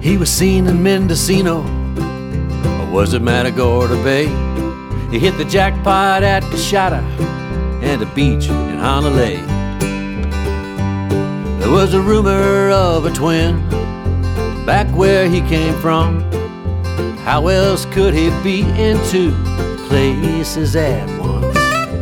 He was seen in Mendocino, or was it Matagorda Bay? He hit the jackpot at Coshada and a beach in Honolulu. There was a rumor of a twin back where he came from. How else could he be in two places at once?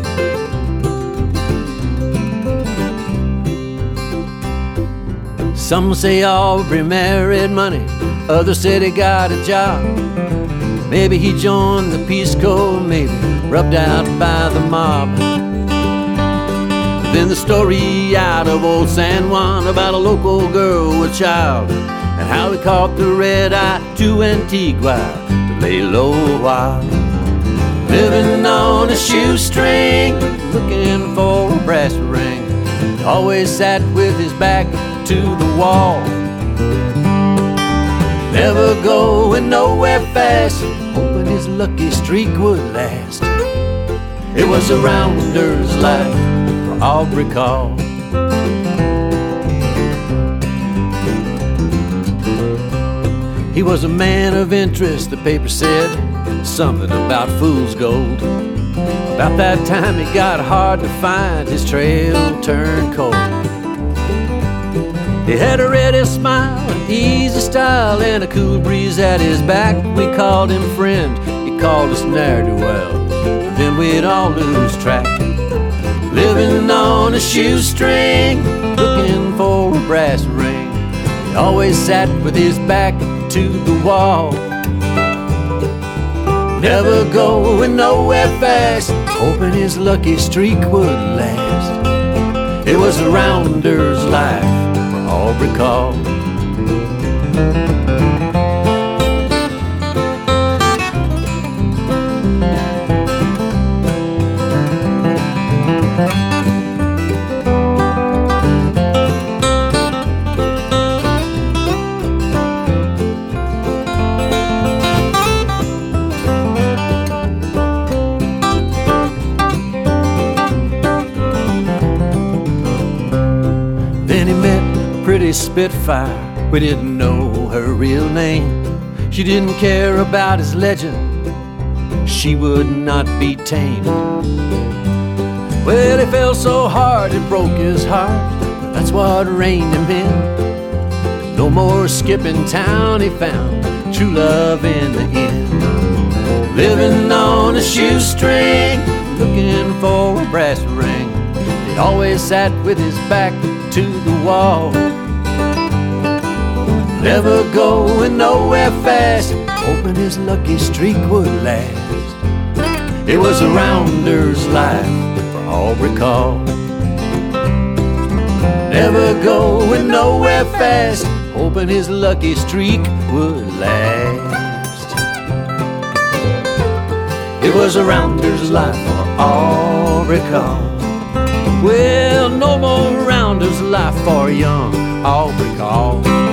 Some say Aubrey married money, others said he got a job. Maybe he joined the Peace Corps, maybe rubbed out by the mob. Then the story out of old San Juan about a local girl with child, and how he caught the red eye to Antigua to lay low a while. Living on a shoestring, looking for a brass ring. He always sat with his back to the wall, never going nowhere fast, hoping his lucky streak would last. It was a rounder's life for Aubrey Call. He was a man of interest, the paper said, something about fool's gold. About that time it got hard to find, his trail turned cold. He had a ready smile, an easy style, and a cool breeze at his back. We called him friend, he called us ne'er-do-well, then we'd all lose track. Living on a shoestring, looking for a brass ring. He always sat with his back to the wall, never going nowhere fast, hoping his lucky streak would last. It was a rounder's life for Aubrey Call. Then he met a pretty spitfire, we didn't know her real name. She didn't care about his legend, she would not be tamed. Well, he fell so hard it broke his heart, that's what reined him in. No more skipping town, he found true love in the end. Living on a shoestring, looking for a brass ring. He always sat with his back to the wall, never going nowhere fast, hoping his lucky streak would last. It was a rounder's life for Aubrey Call, never going nowhere fast, hoping his lucky streak would last. It was a rounder's life for Aubrey Call. Well, no more rounder's life for young Aubrey Call.